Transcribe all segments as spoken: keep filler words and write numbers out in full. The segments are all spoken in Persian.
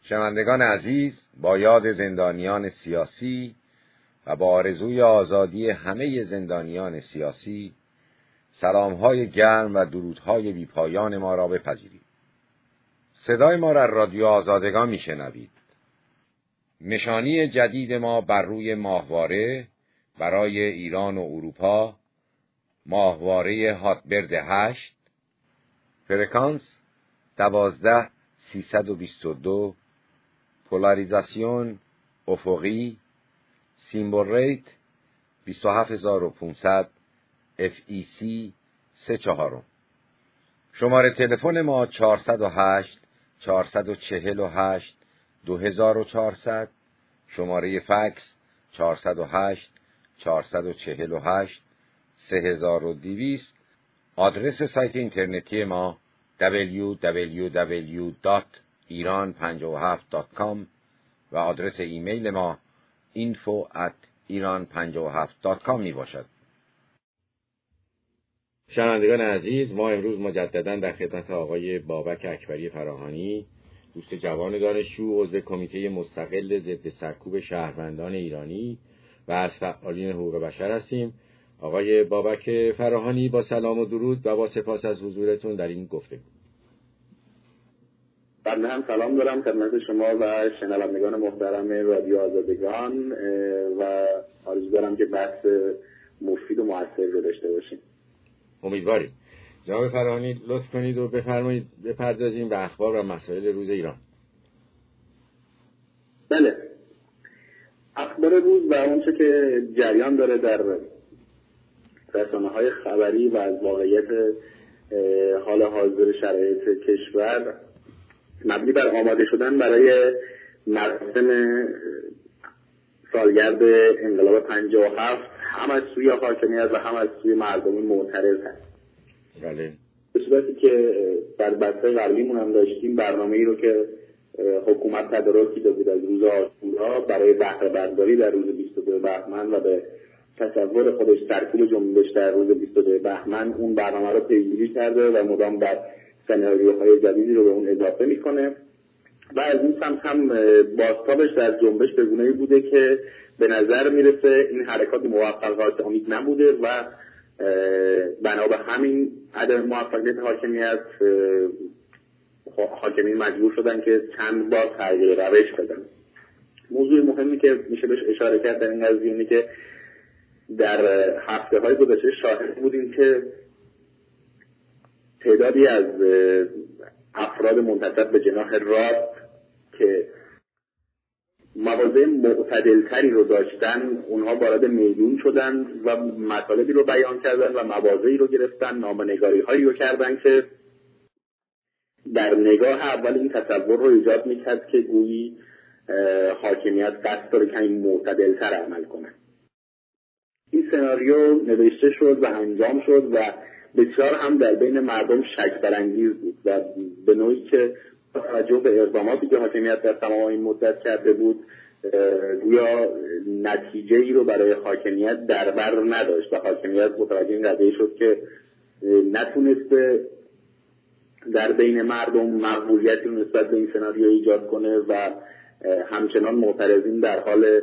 شنوندگان عزیز، با یاد زندانیان سیاسی و با آرزوی آزادی همه زندانیان سیاسی، سلام‌های گرم و درودهای بی‌پایان ما را بپذیرید. صدای ما را رادیو آزادگان میشنوید. نشانی جدید ما بر روی ماهواره برای ایران و اروپا، ماهواره هاتبرد هشت، فرکانس دوازده سیصد و بیست و دو، پولاریزاسیون افقی، سیمبل ریت بیست و هفت هزار و پانصد، اف ای سی سه چهارم. شماره تلفن ما چهارصد و هشت چهارصد و چهل و هشت دو هزار و چهارصد، شماره فکس چهارصد و هشت چهارصد و چهل و هشت سه هزار و دویست. آدرس سایت اینترنتی ما دبلیو دبلیو دبلیو دات ایران پنجاه و هفت دات کام و آدرس ایمیل ما اینفو ات ایران پنجاه و هفت دات کام می باشد. شنوندگان عزیز، ما امروز مجددا در خدمت آقای بابک اکبری فراهانی، دوست جوان دانشجو، عضو کمیته مستقل ضد سرکوب شهروندان ایرانی و از فعالین حقوق بشر هستیم. آقای بابک فراهانی، با سلام و درود و با سپاس از حضورتون در این گفتگو. بنده هم سلام دارم خدمت شما و شنوندگان محترم رادیو آزادگان و آرزو دارم که بحث مفید و مؤثری رو داشته باشیم. امیدواریم. جناب فراهانی، لطف کنید و بفرمایید بپردازیم به اخبار و مسائل روز ایران. بله، اخبار روز و اونچه که جریان داره در رسانه‌های خبری و از واقعیت حال حاضر شرایط کشور مبنی بر آماده شدن برای مراسم سالگرد انقلاب پنجاه و هفت هم از سوی حاکمیت و هم از سوی مردم معترض هست. بله. به صورتی که در بسته قبلیمون هم داشتیم برنامه‌ای رو که حکومت تدارک دیده بود از روز عاشورا برای بهره برداری در روز بیست و دو بهمن و به تصور خودش سرکوب جنبش در روز بیست و دو بهمن، اون برنامه رو پیگیری کرده و مدام بر سناریوهای جدیدی رو به اون اضافه میکنه و از این سمت هم بازتابش در جنبش به گونه‌ای بوده که به نظر میرسه این حرکات موفقیت امید نبوده و بنا به همین عدم موفقیت حاکمیت حاکمین مجبور شدن که چند بار تغییر روش بدن. موضوع مهمی که میشه بهش اشاره کرد در این قضیه اینه که در هفته های گذشته شاهد بودیم که تعدادی از افراد منتسب به جناح راست که مواضع معتدلتری رو داشتن، اونها وارد میدون شدن و مطالبی رو بیان کردن و مواضعی رو گرفتن، نامه‌نگاری هایی رو کردن که در نگاه اول این تصور رو ایجاد میکرد که گویی حاکمیت قصد داره کمی معتدلتر عمل کنه. این سناریو نوشته شد و انجام شد و بسیار هم در بین مردم شک برانگیز بود و به نوعی که با توجه به اقداماتی که حاکمیت در تمام این مدت کرده بود گویا نتیجه ای رو برای حاکمیت در بر نداشت و حاکمیت متوجه این قضیه شد که نتونسته در بین مردم مقبولیتی رو نسبت به این سناریو ایجاد کنه و همچنان معترضین در حال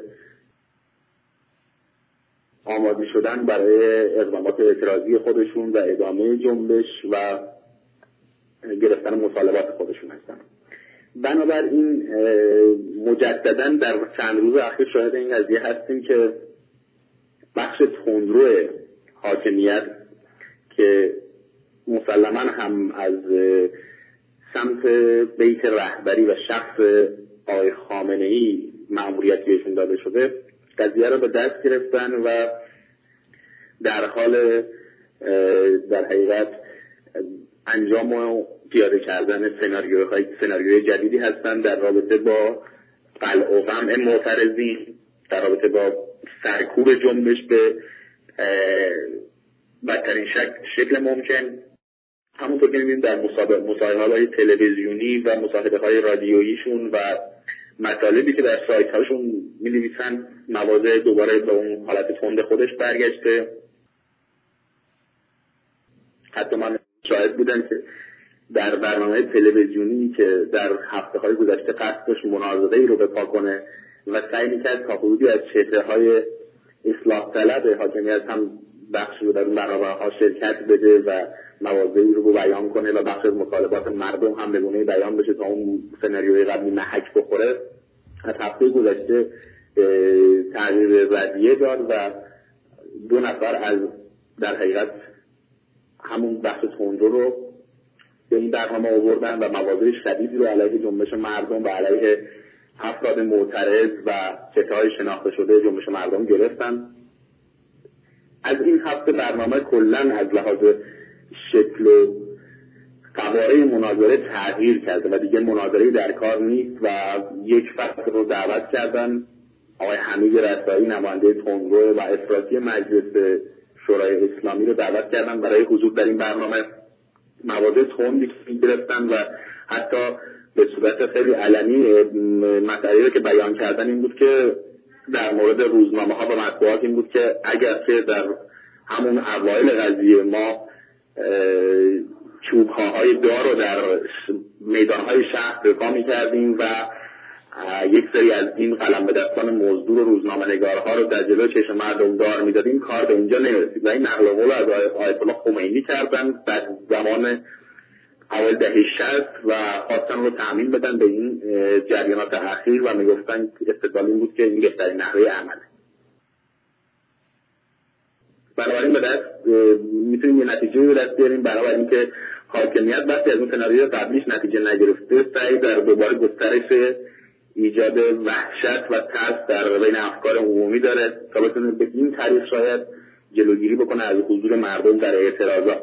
آماده شدن برای اقدامات اعتراضی خودشون و ادامه جنبش و گرفتن مطالبات خودشون هستن. بنابراین مجددا در چند روز اخیر شاهد این قضیه هستیم که بخش تندرو حاکمیت که مسلماً هم از سمت بیت رهبری و شخص آقای خامنه‌ای مأموریت بهشون داده شده، قضیه رو به دست گرفتن و در حال در حقیقت انجام و پیاده کردن سناریوهای سناریوی جدیدی هستند در رابطه با قلع و قمع معترضین، در رابطه با سرکوب جنبش به بدترین شکل, شکل ممکن. همونطور که می‌بینیم در مصاحبه‌های تلویزیونی و مصاحبه‌های رادیوییشون و مطالبی که در سایت‌هاشون می‌نویسن، مواضع دوباره به اون حالت تند خودش برگشته. حتی من شاهد بودم که در برنامه تلویزیونی که در هفته‌های گذشته قصد داشت مناظره‌ای رو بپا کنه و سعی می‌کرد تا حدودی از چهره‌های اصلاح طلب حاکمیت هم بخش رو در اون برنامه‌ها شرکت بده و مواضعی رو بیان کنه و بخش از مطالبات مردم هم به گونه‌ای بیان بشه تا اون سناریوی قبلی محک بخوره. از هفته گذشته تغییر ردیه داد و دو نفر از در حقیقت همون بخش تندرو رو به این برنامه آوردن و مواضع شدیدی رو علیه جنبش مردم و علیه افراد معترض و چهره‌های شناخته شده جنبش مردم گرفتن. از این هفته برنامه کلاً از لحاظ شکل و قواره مناظره تغییر کرده و دیگه مناظره در کار نیست و یک فصل رو دعوت کردن. آقای حمید رسایی نماینده تندرو و افراطی مجلس شورای اسلامی رو دعوت کردن برای حضور در این برنامه. مواضع تندی گرفتن و حتی به صورت خیلی علنی مسئله که بیان کردن این بود که در مورد روزنامه ها و مطبوعات این بود که اگر که در همون اوایل قضیه ما چوب‌های دار رو در میدان‌های شهر برپا می‌کردیم و یک سری از این قلم به دستان مزدور و روزنامه‌نگارها رو در جلوی چشم مردم دار می‌دادیم، کار به اینجا نمی‌رسید و این نقل قول از آیت الله خمینی کردن در زمان اول دهه شصت و خواستن رو تأمین بدن به این جریانات اخیر و میگفتن استدلال این بود که این بهترین نحوه عمله. بنابراین به دست میتونیم یه نتیجه رو دست بیاریم برای اینکه حاکمیت وقتی از اون سناریوی قبلیش نتیجه نگرفته سعی در دوباره گسترش ایجاد وحشت و ترس در بین افکار عمومی داره تا بتونه به این طریق شاید جلوگیری بکنه از حضور مردم در اعتراضات.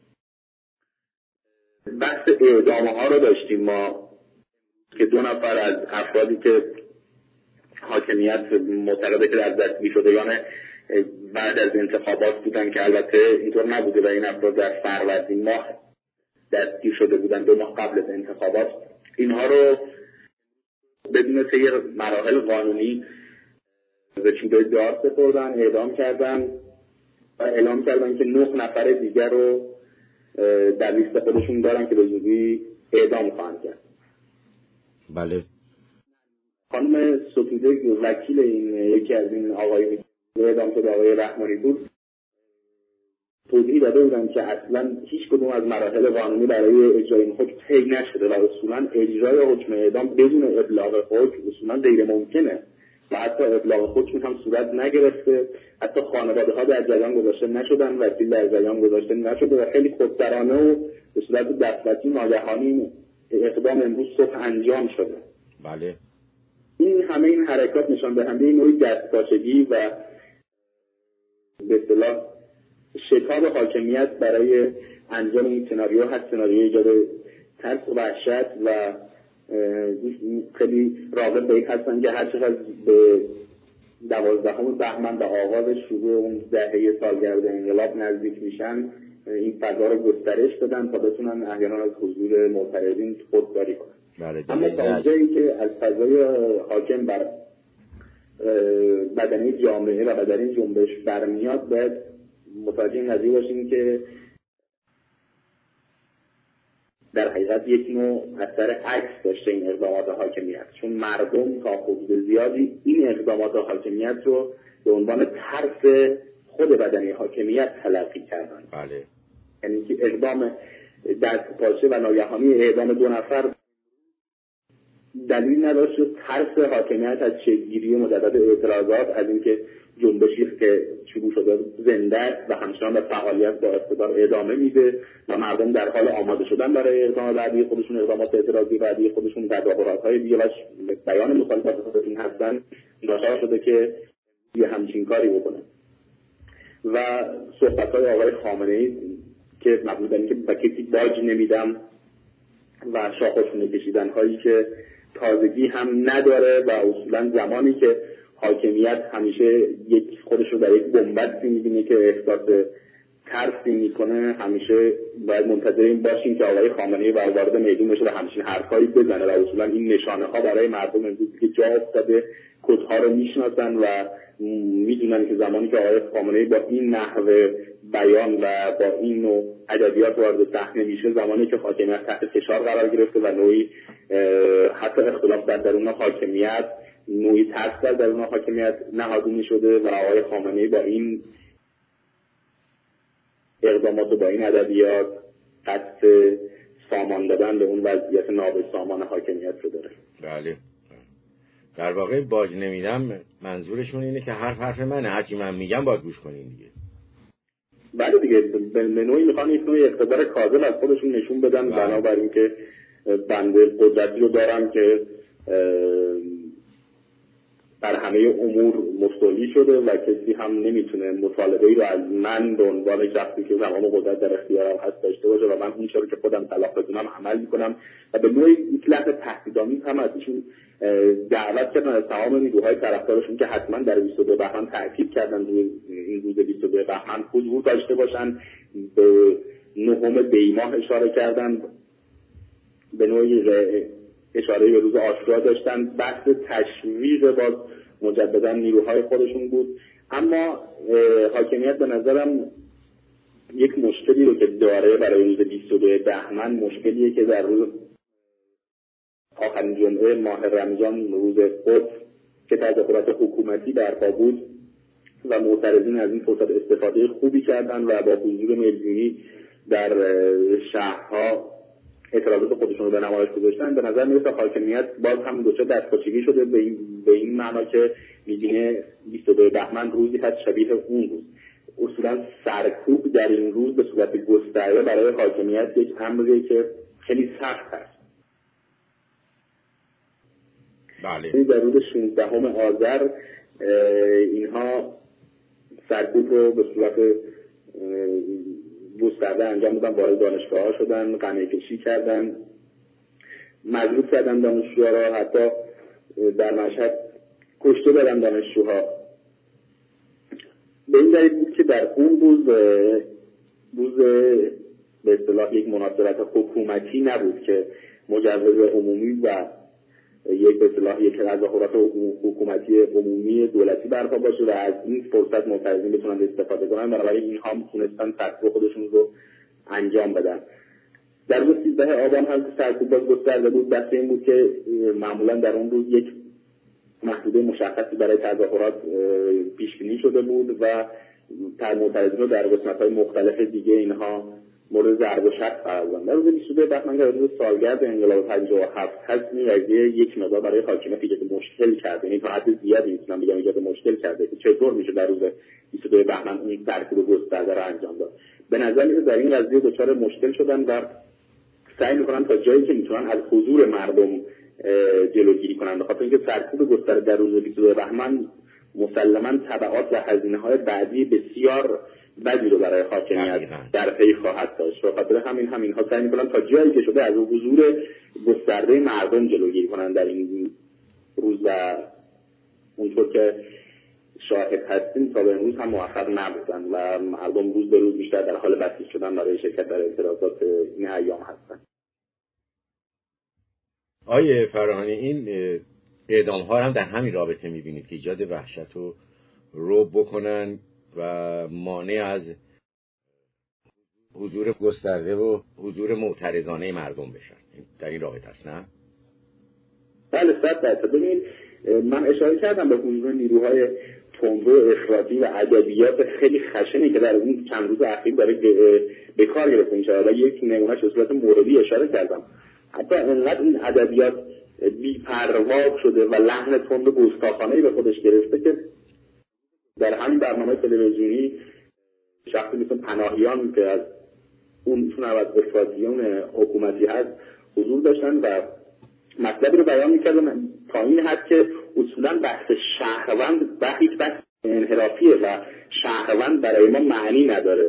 بحث اعدامه ها رو داشتیم ما که دو نفر از افرادی که حاکمیت معتقده که از دستگیر شدگان بعد از انتخابات بودن که البته اینطور نبوده و این افراد در فروردین ماه دستگیر شده بودن، دو ماه قبل از انتخابات، اینها رو بدون طی مراحل قانونی به چوبه دار سپردن، اعدام کردن و اعلام کردن که نه نفر دیگر رو در لیست خودشون دارن که به زودی اعدام خواهند کرد. بله. خانم ستوده وکیل این یکی از این آقای اعدام شده آقای رحمانی بود توضیح داده بودن که اصلا هیچ کدوم از مراحل قانونی برای اجرای این حکم طی نشده و اصولا اجرای حکم اعدام بدون ابلاغ حکم اصولا غیر ممکنه و حتی ابلاغ حکم هم صورت نگرفته، حتی خانواده ها در جریان گذاشته نشدن، وکیل در جریان گذاشته نشده و خیلی خودسرانه و به صورت دستوری ناگهانی اقدام امروز صبح انجام شده. بله. این همه این حرکات نشان دهنده نوعی دستپاچگی و به اصطلاح شتاب حاکمیت برای انجام این سناریو هست، سناریو ایجاد ترس و وحشت و خیلی راغب به این هستن که هر چقدر به دوازدهم بهمن به آغاز شروع اون دهه سالگرد انقلاب نزدیک میشن این فضا رو گسترش بدن تا بتونن احیانا از حضور معترضین خودداری کنن. بله. اما تا جایی که از فضای حاکم بر بدنه جامعه و بدنه جنبش برمیاد باید متوجه این قضیه باشیم که در حقیقت یک نوع اثر عکس داشته این اقدامات حاکمیت، چون مردم تا حدود زیادی این اقدامات حاکمیت رو به عنوان ترس خود بدنه حاکمیت تلقی کردن. بله. یعنی که اقدام دستپاچه و ناگهانی اعدام دو نفر دلیل نداشت و ترس حاکمیت از شکل‌گیری مجدد اعتراضات، از اینکه جنبشی که شروع شده زنده است و همچنان به فعالیت با اقتدار ادامه میده و مردم در حال آماده شدن برای اقدام بعدی خودشون، اقدامات اعتراضی بعدی خودشون، تظاهرات‌های دیگه و بیان مخالفت خودشون هستن، ناچار شده که یه همچین کاری بکنه. و صحبت‌های آقای خامنه‌ای که مبنی که به کسی باج نمیدم و شاخشونه کشیدن هایی که تازگی هم نداره و اصولا زمانی که حاکمیت همیشه یک خودش رو در یک بنبستی می‌بینه که احساس ترسی میکنه همیشه باید منتظر این باشیم که آقای خامنه‌ای وارد میدون بشه و همچین حرفایی بزنه و اصولا این نشانه ها برای مردم امروز که جا افتاده کدها رو میشناسن و میدونن که زمانی که آقای خامنه‌ای با این نحوه بیان و با این نوع ادبیات وارد صحنه میشه، زمانی که حاکمیت تحت فشار قرار گرفته و نوعی حتی اختلاف در درون حاکمیت، نوعی ترس در درون حاکمیت نهاده میشده و آقای خامنه‌ای با این اقدامات و با این ادبیات قصد سامان دادن به اون وضعیت نابسامان حاکمیت رو داره. بله، در واقع باج نمیدم منظورشون اینه که حرف حرف منه، هرچی من میگم باید گوش کنین دیگه. بله دیگه، به نوعی میخوان یک نوعی اقتدار کاذب از خودشون نشون بدن، بنابر این که بنده قدرتی رو دارم که در همه امور مستولی شده و کسی هم نمیتونه مطالبه‌ای رو از من به عنوان شخصی که زمان و قدرت در اختیارم هست داشته باشه و من اون چیزی که خودم طلاق بدونم عمل میکنم و به نوعی یک لحظه تهدیدآمیز هم ازشون دعوت کردن از تمام نیروهای طرفدارشون که حتما در بیست و دو بهمن تاکید کردن روی این روز بیست و دو بهمن حضور داشته باشن. به نهم دی‌ماه اشاره کردن، به نوعی اشاره به روز عاشورا داشتن، بحث تشویق باز مجددا نیروهای خودشون بود. اما حاکمیت به نظرم یک مشکلی رو که داره برای روز بیست و دو بهمن، مشکلیه که در روز آخرین جمعه ماه رمضان، روز قدس که تظاهرات حکومتی برپا بود و معترضین از این فرصت استفاده خوبی کردن و با حضور میلیونی در شهرها اعتراضات خودشون رو به نمایش گذاشتن، به نظر میرسه حاکمیت باز هم دوچار دستپاچگی شده به این به این معنا که می‌بینه بیست و دو بهمن روزی هست شبیه اون روز. اصولا سرکوب در این روز به صورت گسترده برای حاکمیت یک امری که خیلی سخت است. بله. در روز شانزدهم آذر اینها سرکوب رو به صورت گسترده انجام دادن، وارد دانشگاه‌ها شدن، قمع کشی کردن، مجروح کردن دانشجوها را، حتی در مشهد کشته دادن دانشجوها. به این دلیل بود که در اون روز روز به اصطلاح یک مناسبت حکومتی نبود که مجوز عمومی و یک به اصطلاح یک تظاهرات حکومتی عمومی دولتی برپا باشه و از این فرصت معترضین بتونن استفاده کنن. بنابراین اینها میتونستن سرکوب خودشون رو انجام بدن. در روز سیزده آبان هم که سرکوب باز گسترده بود، دست این بود که معمولا در اون روز یک محدوده مشخصی برای تظاهرات پیش بینی شده بود و معترضین رو در قسمت‌های مختلف دیگه اینها مورد ضرب و شتم قرار دادن. در روز بیست و دو بهمن که روز سالگرد انقلاب پنجاه و هفت هست، این قضیه یک مقدار برای حاکمیت ایجاد مشکل کرده. یعنی تا حد زیادی میتونم بگم ایجاد مشکل کرده که چطور میشه در روز بیست و دو بهمن این سرکوب گسترده را انجام داد. به نظر میاد در این قضیه دچار مشکل شدن و سعی میکنن تا جایی که میتونن از حضور مردم جلوگیری کنن، به خاطر اینکه سرکوب گسترده در روز بیست و دو بهمن مسلماً تبعات و هزینه‌های بعدی بسیار بدی رو برای حاکمیت در پی خواهد داشت. به خاطر همین همینها سعی می‌کنن تا جایی که شده از حضور گسترده مردم جلوگیری کنن در این روز و اونطور که شاهد هستیم تا به امروز هم موفق نبودن و مردم روز به روز بیشتر در حال بسیج شدن برای شرکت در اعتراضات این ایام هستن. آیه فراهانی، این اعدام ها هم در همین رابطه می‌بینید که ایجاد وحشت و رعب بکنن و مانع از حضور گسترده و حضور معترضانه مردم بشن. در این رابطه است نه؟ بله، صد درصد. ببینید من اشاره کردم به حضور نیروهای تندرو افراطی و ادبیات خیلی خشنی که در اون چند روز اخیر داره به کار گرفته میشه و یک نمونهش به صورت موردی اشاره کردم. حتی انقدر این ادبیات بی‌پروا شده و لحن تند و گستاخانه‌ای به خودش گرفته که در همین برنامه تلویزیونی شخصی مثل پناهیان که از اون چون از افراطیون حکومتی هست حضور داشتن و مطلبی رو بیان می‌کردن تا این حد که اصولاً بحث شهروند بحث بحث انحرافیه و شهروند برای ما معنی نداره.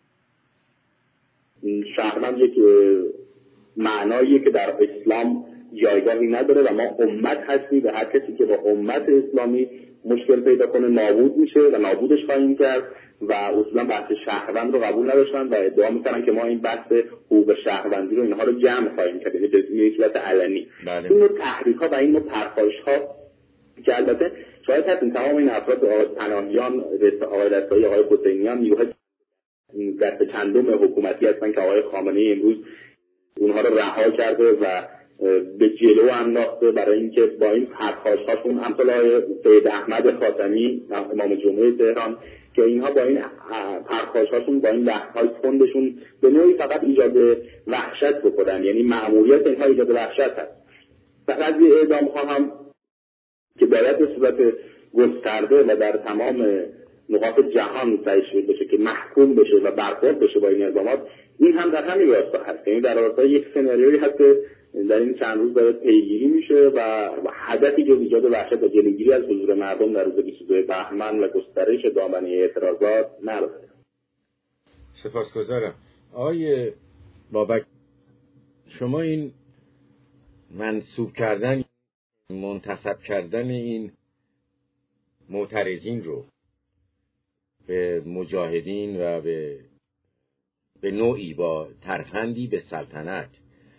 شهروند یک معناییه که در اسلام جایگاهی نداره و ما امت هستیم و هر کسی که با امت اسلامی مشکل پیدا کنه نابود میشه و نابودش خواهیم کرد و اصولا بحث شهروند رو قبول نداشتن و ادعا میکنن که ما این بحث حقوق شهروندی رو اینها رو جمع خواهیم کرد، یعنی به صورت علنی. بله. این نوع تحریک‌ها و این نوع پرخاش‌ها که البته شاید هستیم تمام این افراد آقای پناهیان، آقای رضایی، آقای حسینیان نیروهای دست چندم حکومتی هستن که آقای خامنه‌ای امروز اونها رو رها کرده و به جلو انداخته برای اینکه با این پرخاش‌هاشون امثال آقای سید احمد خاتمی امام جمعه تهران که اینها با این پرخاش‌هاشون با این بحث‌های کندشون به نوعی فقط ایجاد وحشت بکنن، یعنی مأموریت اینها ایجاد وحشت هست. فقط یه اعدام‌ها هم که باید به صورت گسترده و در تمام نقاط جهان تشریح بشه که محکوم بشه و برخورد بشه با این اقدامات، این هم در همین راستا هست. یعنی در راستای یک سناریویی هست که در این چند روز داره پیگیری میشه و هدفی جز ایجاد وحشت و جلوگیری از حضور مردم در روز بیست و دو بهمن و گسترش دامنه اعتراضات نداره. سپاسگزارم. آقای بابک، شما این منسوب کردن، منتسب کردن این معترضین رو به مجاهدین و به به نوعی با ترفندی به سلطنت،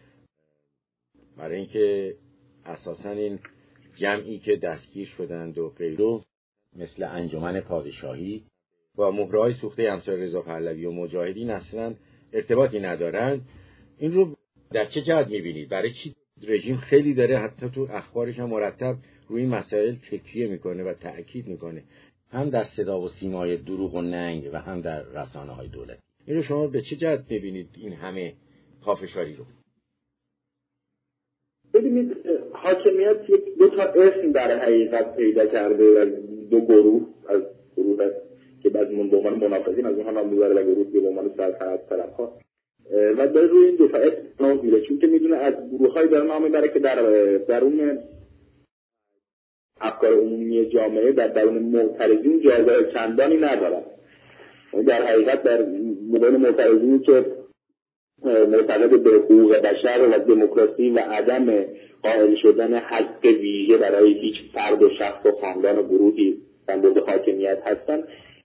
برای اینکه اساساً این جمعی که دستگیر شدند و غیره مثل انجمن پادشاهی با مهرهای سوخته امثال رضا پهلوی و مجاهدین اصلاً ارتباطی ندارند، این رو در چه جهت می‌بینید؟ برای چی رژیم خیلی داره حتی تو اخبارش هم مرتب روی این مسائل تکیه میکنه و تأکید میکنه، هم در صدا و سیمای دروغ و ننگ و هم در رسانه‌های دولتی؟ اینو شما به چه جهت می‌بینید این همه پافشاری رو؟ ببینید، حاکمیت یک دو تا اسم در حقیقت پیدا کرده از دو گروه، از گروه هست که بعضی من به عنوان منافقین از اونها نام میبره و گروه به عنوان سلطنت طلب‌ها و داره روی این دو تا اسم نام میبره، چون که میدونه از گروه‌های داره نام میبره که در درون افکار عمومی جامعه در درون معترضین جایگاه چندانی ندارن. در حقیقت در مقابل معترضینی که معتقد به حقوق بشر و دموکراسی و عدم قائل شدن حق ویژه برای هیچ فرد و شخص و خاندان و گروهی بنده حاکمیت هستن،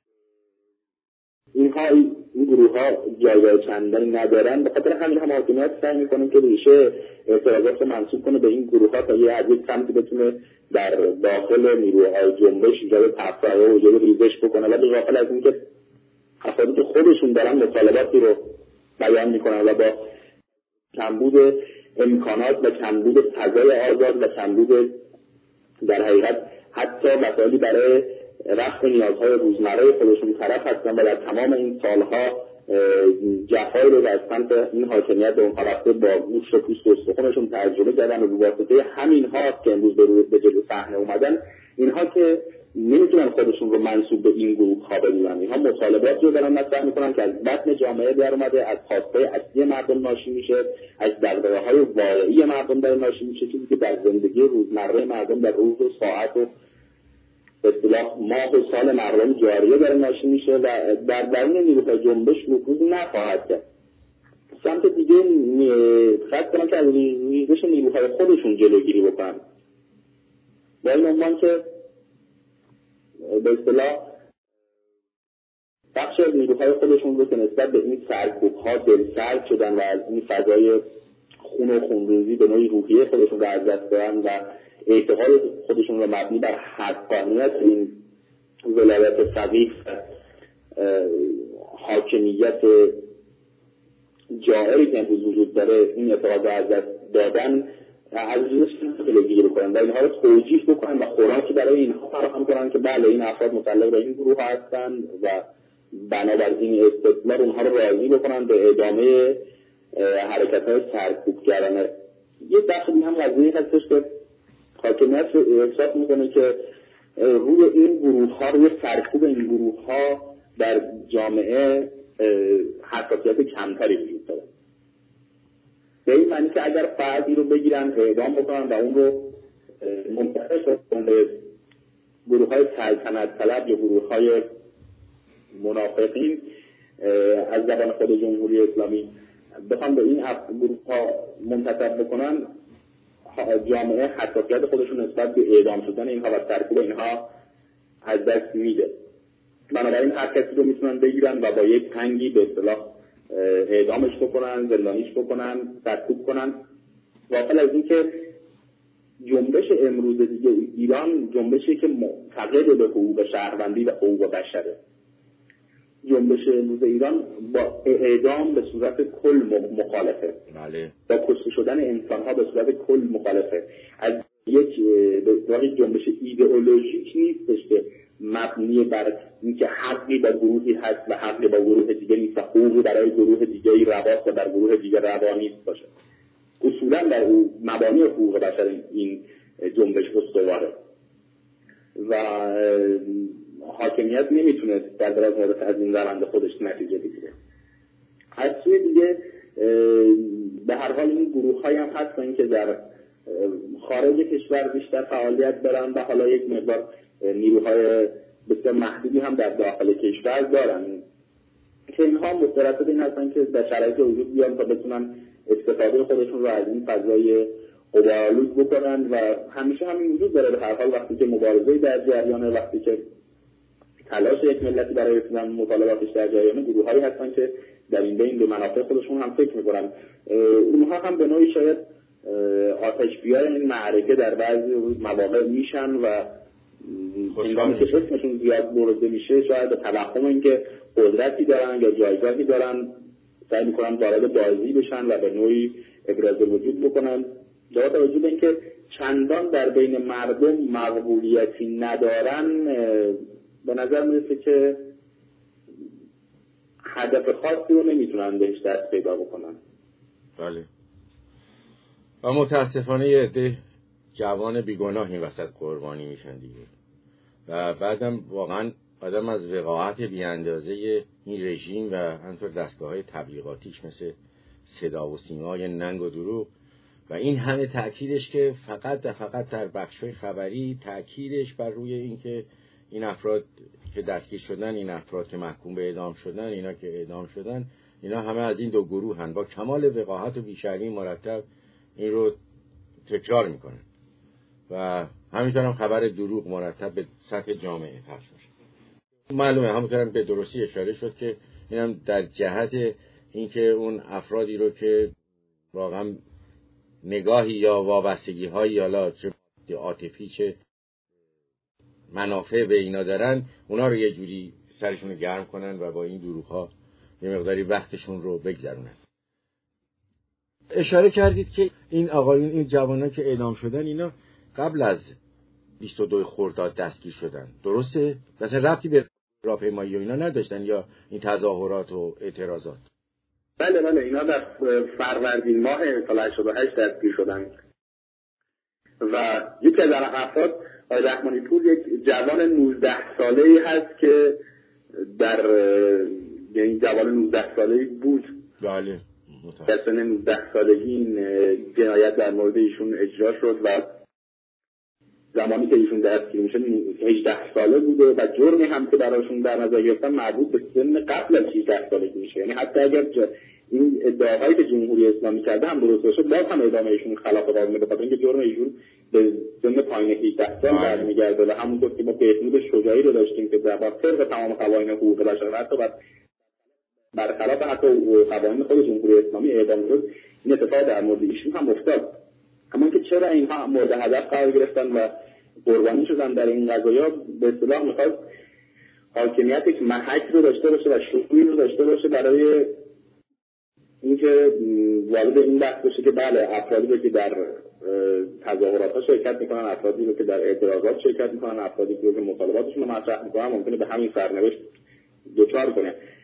اینها این گروه ها جایگاه چندانی ندارن. به خاطر همین هم حاکمیت سعی میکنه که ریشه اعتراضات رو منسوب کنه به این گروه ها تا یه عدد سمتی بتونه در داخل نیروهای جنبش ایجاد تفرقه و ایجاد ریزش بکنه، ولی غافل از اینکه افرادی که خودشون دارن مطالباتی رو بیان میکنن و با کمبود امکانات و کمبود فضای آزاد و کمبود در حقیقت حتی مسائلی برای رفع نیازهای روزمره خودشون طرف هستن و در تمام این سالها جفایی رو در سمت این حاکمیت به اونها رفته با گوشت و پوست و استخونشون تجربه کردن و به واسطه همین هاست که امروز به روی به جلو صحنه اومدن. اینها که نمیتونن خودشون رو منسوب به این گروه ها بدونن، اینها مطالباتی رو دارن مطرح میکنن که از بطن جامعه در اومده، از خواستهای اصلی مردم ناشی میشه، از دغدغه‌های واقعی مردم در ناشی میشه، چیزی که در زندگی روزمره مردم در روز و ساعت و به اصطلاح ماه و سال مردم جاریه داره ناشی میشه و در درون نیروهای جنبش نفوذ نخواهد کرد. سمت دیگه خواهد کنن که از ریزش نیروهای خودشون جلوگیری بکنن با این عنوان که به اصطلاح بخش از نیروهای خودشون رو که نسبت به این سرکوب‌ها دلسرد شدن و از این فضای خون و خونریزی به نوعی روحیه خودشون رو از دست دادن و اعتقاد خودشون رو مبنی بر حقانیت این ولایت فقیه حاکمیت جائری که امروز وجود داره این اعتقاد رو از دست دادن، از روزشون جلوگیری بکنن و اینها رو توجیه بکنن و خوراکی برای اینها فراهم کنن که بله این افراد متعلق به این گروه هستند و بنابراین استدلال اونها رو راضی بکنن به ادامه حرکت‌های سرکوب کردن. یه داخلی هم قضیه هستش که حاکمیت رو احساس میکنه که روی این گروه ها، روی سرکوب این گروه ها در جامعه حساسیت کمتری وجود داره. به این معنی که اگر فردی رو بگیرن اعدام بکنن و اون رو منتقل کنن به گروه های سلطنت طلب یا گروه های منافقین از زبان خود جمهوری اسلامی بخوان به این گروه ها منتسب بکنن، جامعه حساسیت خودشون نسبت به اعدام شدن اینها و سرکوب اینها از دست میده. بنابراین هر کسی رو میتونن بگیرن و با یک تنگی به اصطلاح اعدامش بکنن، زندانیش بکنن، سرکوب کنن. واقعا از این که جنبش امروز دیگه ایران جنبشی که معتقد به حقوق شهروندی و حقوق بشره. جنبش امروز ایران با اعدام به صورت کل مخالفه. بله. با کشته شدن انسان‌ها به صورت کل مخالفه. از یک یک جنبش ایدئولوژیک نیستش که مبنی بر اینکه حقی با گروهی هست و حقی با گروه دیگه نیست و حقوقی برای گروه دیگری رواست و در گروه دیگه روا نیست باشه. اصولا در مبانی حقوق بشر این جنبش استواره و حاکمیت نمیتونه در دراز مدت از این روند خودش نتیجه بگیره. از سوی دیگه به هر حال این گروه های هم هستن که در خارج کشور بیشتر فعالیت دارن و حالا یک مقدار نیروهای بسیار محدودی هم در داخل کشور دارن که اینها مترصد این هستن که در شرایط وجود بیان تا بتونن استفاده خودشون رو از این فضای غبارآلود بکنن و همیشه همین وجود داره. به هر حال وقتی که مبارزه در جریانه، وقتی که تلاش یک ملتی برای رسیدن مطالباتش در جریانه، گروه‌هایی هستن که در این بین به منافع خودشون هم فکر می‌کنن. اونها هم به نوعی شاید آتش بیار این معرکه در بعضی مواقع میشن و هنگامی که اسمشون زیاد برده میشه شاید به توهم اینکه قدرتی دارن یا جایگاهی دارن سعی میکنن وارد بازی بشن و به نوعی ابراز وجود بکنن. با توجه به اینکه چندان در بین مردم مقبولیتی ندارن، به نظر میرسه که هدف خاصی رو نمیتونن بهش دست پیدا بکنن. بله. و متاسفانه یه عده جوان بیگناه این وسط قربانی میشن دیگه. و بعدم واقعا آدم از وقاحت بیاندازه این رژیم و همینطور دستگاه‌های تبلیغاتیش مثل صدا و سیمای ننگ و دروغ و این همه تأکیدش که فقط و فقط در بخش‌های خبری تأکیدش بر روی این که این افراد که دستگیر شدن، این افراد که محکوم به اعدام شدن، اینا که اعدام شدن، اینا همه از این دو گروه هن. با کمال وقاحت و بی‌شرمی مرتب این رو تکرار میکنن و همینطور هم خبر دروغ مرتب به سطح جامعه پخش میشه. معلومه همونطور به درستی اشاره شد که اینم در جهت اینکه اون افرادی رو که واقعا نگاهی یا وابستگی هایی یا چه عاطفی چه منافع به اینا دارن، اونا رو یه جوری سرشون رو گرم کنن و با این دروغ ها یه مقداری وقتشون رو بگذرونن. اشاره کردید که این آقایون، این جوانان که اعدام شدن، اینا قبل از بیست و دو خرداد دستگیر شدن، درسته؟ مثلا ربطی به راهپیمایی و اینا نداشتن یا این تظاهرات و اعتراضات؟ بله بله، اینا در فروردین ماه سال هشتاد و هشت دستگیر شدن و یکی از افراد آقای رحمانی پور یک جوان نوزده ساله‌ای هست که در یعنی جوان نوزده ساله‌ای بود. بله. در سن نوزده سالگی این جنایت در مورد ایشون اجرا شد و زمانی که ایشون دستگیر میشه هجده ساله بوده و جرمی هم که براشون در نظر گرفتن مربوط به سن قبل از هجده سالگی میشه. یعنی حتی اگر این ادعاهایی که جمهوری اسلامی کرده هم درست باشه، باز هم اعدام ایشون خلاف قانونه، بخاطر اینکه جرم ایشون به سن پایین هجده سال برمیگرده و همونطور که ما بهنود شجاعی رو داشتیم که در طبق تمام قوانین حقوق بشر و حتی برخلاف حتی قوانین خود جمهوری اسلامی اعدام شد، این اتفاق در مورد ایشون هم افتاد. اما که چرا اینها مورد هدف قرار گرفتن و قربانی شدن در این قضایا، به اصطلاح میخواد حاکمیت یک محک رو داشته باشه و شروعی رو داشته باشه برای اینکه وارد این بحث بشه که بله افرادی رو که در تظاهرات ها شرکت میکنن، افرادی رو که در اعتراضات شرکت میکنن، افرادی رو که مطالباتشون رو مطرح میکنن ممکنه به همین سرنوشت دچار کنه.